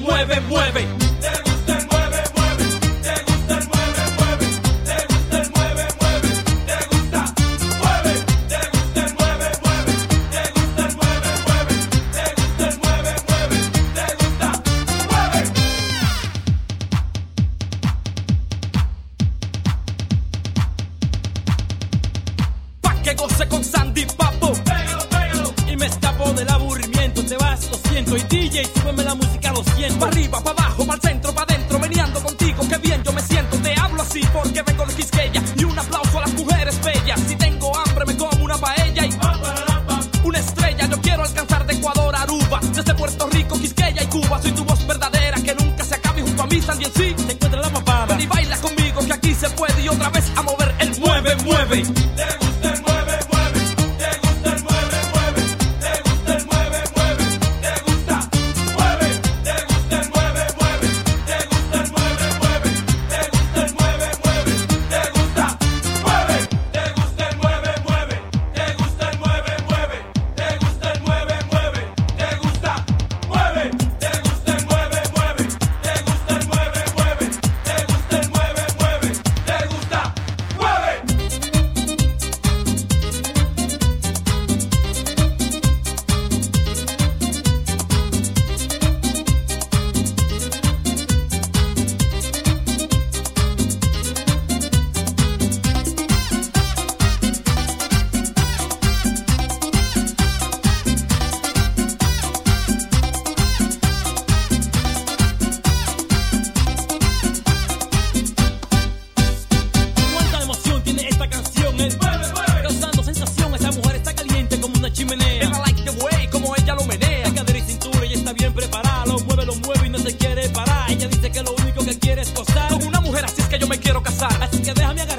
mueve, mueve. Que goce con Sandy Papo. Pégalo, pégalo. Y me escapo del aburrimiento. Te vas, lo siento. Y DJ, súbeme la música, lo siento. Pa' arriba, pa' abajo, pa' el centro, pa' adentro. Meneando contigo, qué bien yo me siento. Te hablo así porque vengo de Quisqueya. Y un aplauso a las mujeres bellas. Si tengo hambre me como una paella y una estrella. Yo quiero alcanzar de Ecuador a Aruba. Desde Puerto Rico, Quisqueya y Cuba. Soy tu voz verdadera que nunca se acabe. Junto a mí, Sandy en sí, te encuentra la papada. Ven y baila conmigo que aquí se puede. Y otra vez a mover el mueve, mueve. Ella dice que lo único que quiere es gozar con una mujer, así es que yo me quiero casar. Así que déjame agarrar